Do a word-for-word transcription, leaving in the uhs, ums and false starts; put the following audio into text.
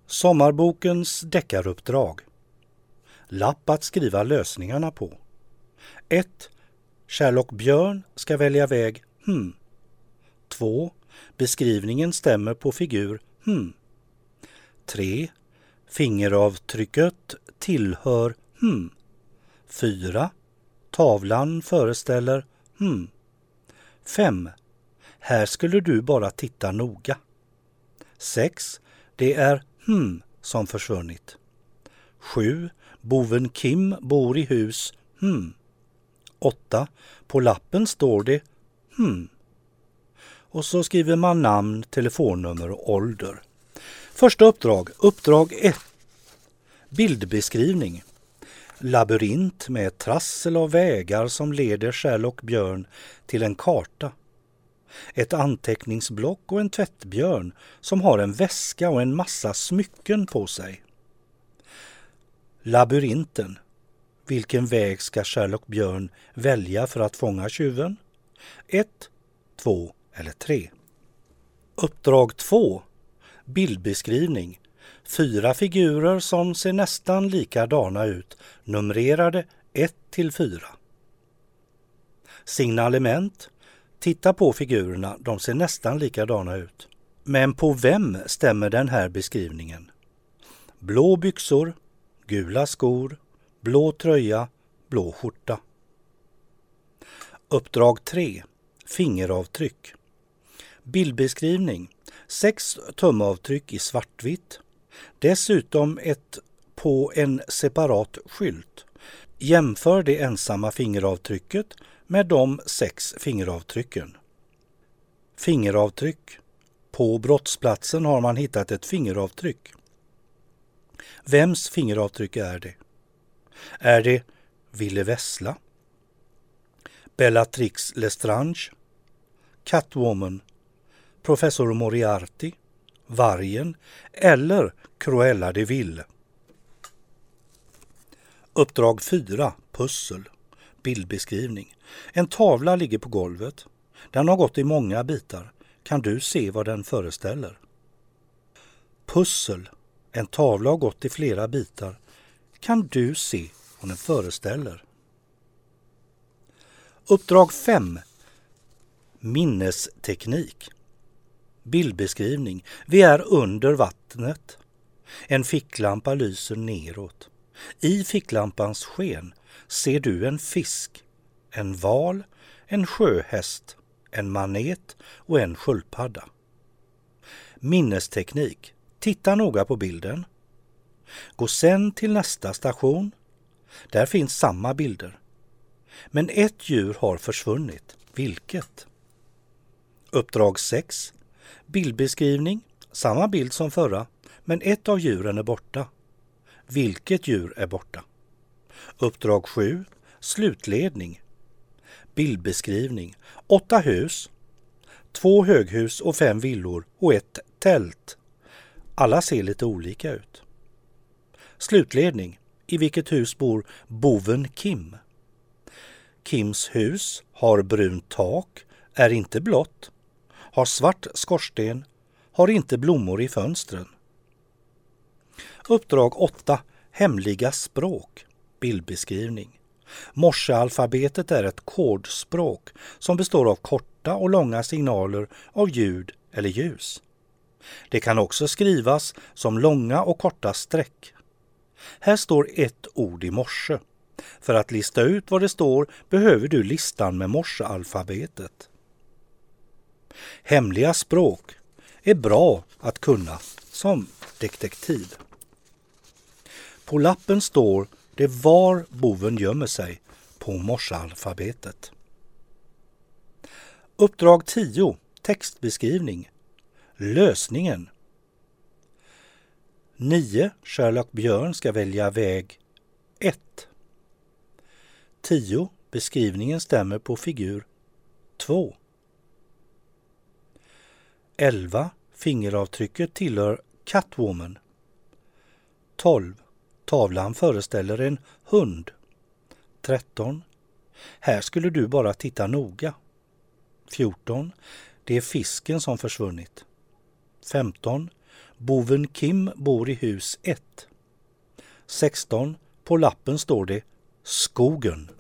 Sommarbokens deckaruppdrag. Lapp att skriva lösningarna på. ett. Sherlock Björn ska välja väg hmm. två. Beskrivningen stämmer på figur hmm. tre. Fingeravtrycket tillhör hmm. fyra. Tavlan föreställer hmm. fem. Här skulle du bara titta noga. sex. Det är hmm som försvunnit. sju. Boven Kim bor i hus hmm. åtta. På lappen står det hmm. Och så skriver man namn, telefonnummer och ålder. Första uppdrag. Uppdrag ett. Bildbeskrivning. Labyrint med trassel av vägar som leder Sherlock Björn till en karta. Ett anteckningsblock och en tvättbjörn som har en väska och en massa smycken på sig. Labyrinten. Vilken väg ska Sherlock Björn välja för att fånga tjuven? ett, två eller tre. Uppdrag två. Bildbeskrivning. Fyra figurer som ser nästan likadana ut, numrerade ett till fyra. Signalement. Titta på figurerna, de ser nästan likadana ut. Men på vem stämmer den här beskrivningen? Blå byxor, gula skor, blå tröja, blå skjorta. Uppdrag tre. Fingeravtryck. Bildbeskrivning. Sex tumavtryck i svartvitt. Dessutom ett på en separat skylt. Jämför det ensamma fingeravtrycket med de sex fingeravtrycken. Fingeravtryck. På brottsplatsen har man hittat ett fingeravtryck. Vems fingeravtryck är det? Är det Ville Vessla, Bellatrix Lestrange, Catwoman, professor Moriarty, Vargen eller Cruella de Vil? Uppdrag fyra. Pussel. Bildbeskrivning. En tavla ligger på golvet. Den har gått i många bitar. Kan du se vad den föreställer? Pussel. En tavla har gått i flera bitar. Kan du se vad den föreställer? Uppdrag fem. Minnesteknik. Bildbeskrivning. Vi är under vattnet. En ficklampa lyser neråt. I ficklampans sken ser du en fisk, en val, en sjöhäst, en manet och en sköldpadda. Minnesteknik. Titta noga på bilden. Gå sen till nästa station. Där finns samma bilder. Men ett djur har försvunnit. Vilket? Uppdrag sex. Bildbeskrivning. Samma bild som förra, men ett av djuren är borta. Vilket djur är borta? Uppdrag sju. Slutledning. Bildbeskrivning. Åtta hus, två höghus och fem villor och ett tält. Alla ser lite olika ut. Slutledning. I vilket hus bor boven Kim? Kims hus har brunt tak, är inte blått, har svart skorsten, har inte blommor i fönstren. Uppdrag åtta. Hemliga språk. Bildbeskrivning. Morsealfabetet är ett kodspråk som består av korta och långa signaler av ljud eller ljus. Det kan också skrivas som långa och korta streck. Här står ett ord i morse. För att lista ut vad det står behöver du listan med morsealfabetet. Hemliga språk är bra att kunna som detektiv. På lappen står det var boven gömmer sig på morsealfabetet. Uppdrag tio. Textbeskrivning. Lösningen. nio. Sherlock Björn ska välja väg ett. tio. Beskrivningen stämmer på figur två. elva. Fingeravtrycket tillhör Catwoman. tolv. Tavlan föreställer en hund. tretton. Här skulle du bara titta noga. fjorton. Det är fisken som försvunnit. femton. Boven Kim bor i hus ett. sexton. På lappen står det skogen.